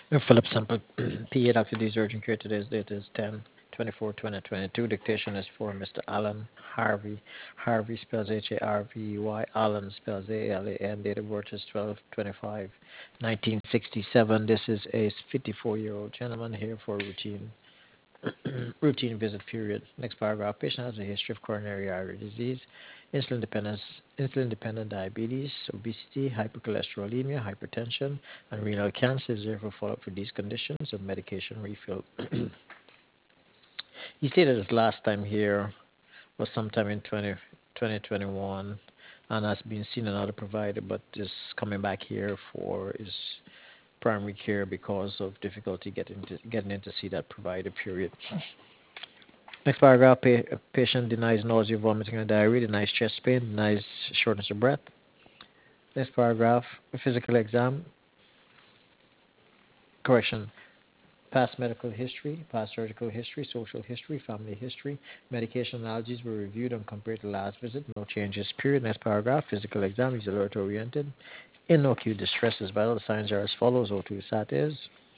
Philip Sample, PA Dr. D's urgent care. Today's date is 10/24/2022. Dictation is for Mr. Alan Harvey. Harvey spells Harvey. Alan spells Alan. Date of birth is 12/25/1967. This is a 54-year-old gentleman here for routine visit period. Next paragraph. Patient has a history of coronary artery disease, insulin dependence, insulin dependent diabetes, obesity, hypercholesterolemia, hypertension, and renal cancer. Is therefore follow-up for these conditions of medication refill. He stated his last time here was sometime in 2021 and has been seen another provider, but is coming back here for his primary care because of difficulty getting in to see that provider. Period. Next paragraph, patient denies nausea, vomiting, and diarrhea, denies chest pain, denies shortness of breath. Next paragraph, physical exam, correction, past medical history, past surgical history, social history, family history, medication allergies were reviewed and compared to last visit, no changes, period. Next paragraph, physical exam is alert oriented. In no acute distress is vital. The signs are as follows. O2 sat is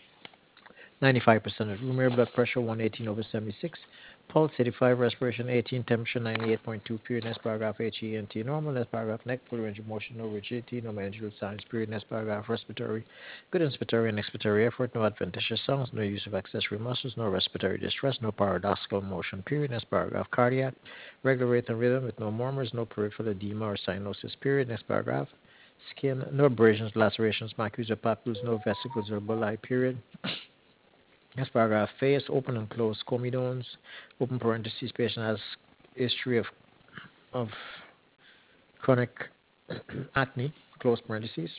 95% of room air, blood pressure 118/76, pulse 85, respiration 18, temperature 98.2, period. Next paragraph, HENT normal. Next paragraph, neck, full range of motion, no rigidity, no managerial signs, period. Next paragraph, respiratory, good inspiratory and expiratory effort, no adventitious sounds, no use of accessory muscles, no respiratory distress, no paradoxical motion, period. Next paragraph, cardiac, regular rate and rhythm with no murmurs, no peripheral edema or cyanosis, period. Next paragraph, skin, no abrasions, lacerations, macules or papules, no vesicles or bulli, period. Next paragraph, face, open and close comedones, open parentheses, patient has history of chronic acne, close parentheses.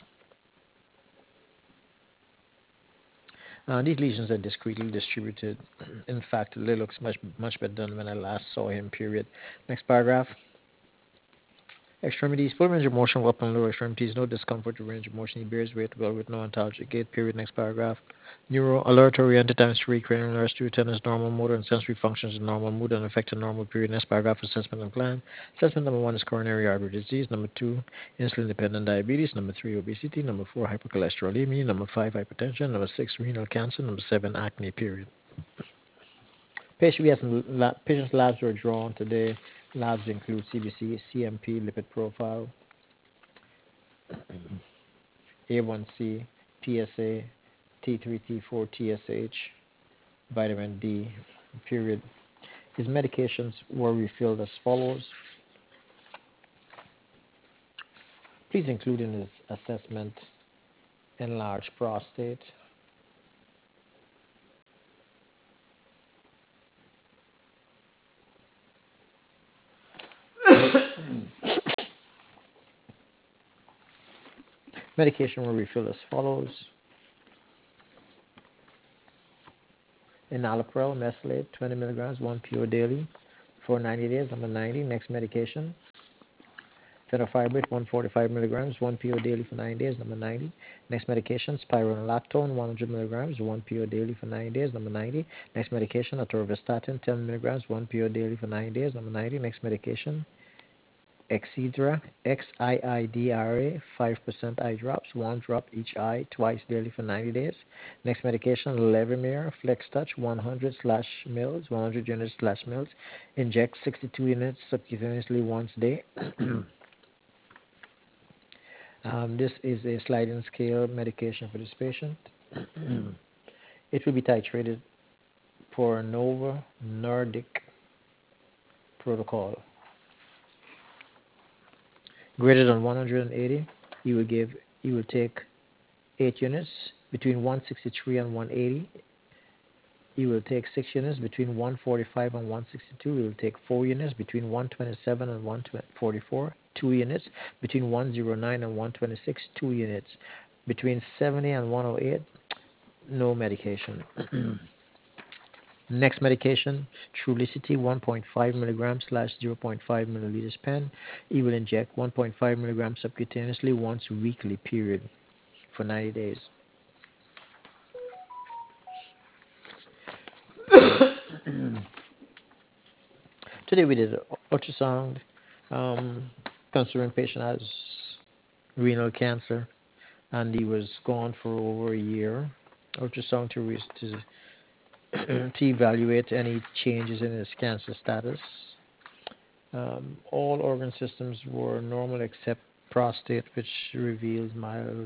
These lesions are discretely distributed. In fact, they looks much better than when I last saw him, period. Next paragraph, extremities, full range of motion, upper and lower extremities, no discomfort or range of motion. He bears weight well with no ontologic gait, period. Next paragraph. Neuro, alert, oriented, times 3, cranial nerves, 2, tennis, normal motor and sensory functions in normal mood and affected normal, period. Next paragraph, assessment and plan. Assessment number 1 is coronary artery disease. Number 2, insulin dependent diabetes. Number 3, obesity. Number 4, hypercholesterolemia. Number 5, hypertension. Number 6, renal cancer. Number 7, acne, period. Patient's labs were drawn today. Labs include CBC, CMP, lipid profile, A1C, PSA, T3, T4, TSH, vitamin D, period. His medications were refilled as follows. Please include in his assessment enlarged prostate, medication were refilled as follows. Enalapril, mesylate, 20 milligrams, 1 PO daily for 90 days. Number 90. Next medication, fenofibrate, 145 milligrams, 1 PO daily for 9 days. Number 90. Next medication, spironolactone, 100 milligrams, 1 PO daily for 9 days. Number 90. Next medication, atorvastatin, 10 milligrams, 1 PO daily for 9 days. Number 90. Next medication, Excedra, XIIDRA, 5% eye drops, 1 drop each eye, twice daily for 90 days. Next medication, Levemir, Flex Touch, 100 slash mils, 100 units slash mils. Inject 62 units subcutaneously once a day. This is a sliding scale medication for this patient. It will be titrated for Novo Nordic protocol. Greater than 180, you will take 8 units between 163 and 180. You will take 6 units between 145 and 162. You will take 4 units between 127 and 144. 2 units between 109 and 126. 2 units between 70 and 108. No medication. Next medication, Trulicity, 1.5 milligrams slash zero point 0.5 milliliters pen. You will inject 1.5 milligrams subcutaneously once weekly, period, for 90 days. Today we did ultrasound, um, considering patient has renal cancer, and he was gone for over a year. ultrasound to evaluate any changes in his cancer status. All organ systems were normal except prostate, which revealed mild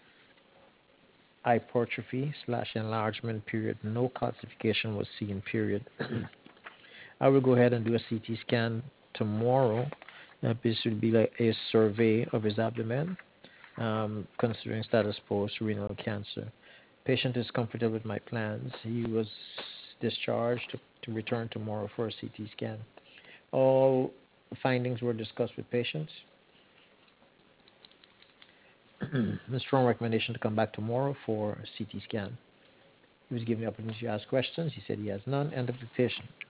hypertrophy slash enlargement. Period. No calcification was seen. Period. I will go ahead and do a CT scan tomorrow. This will be like a survey of his abdomen, considering status post renal cancer. Patient is comfortable with my plans. He was discharged to return tomorrow for a CT scan. All findings were discussed with patients. A strong recommendation to come back tomorrow for a CT scan. He was given the opportunity to ask questions. He said he has none. End of the patient.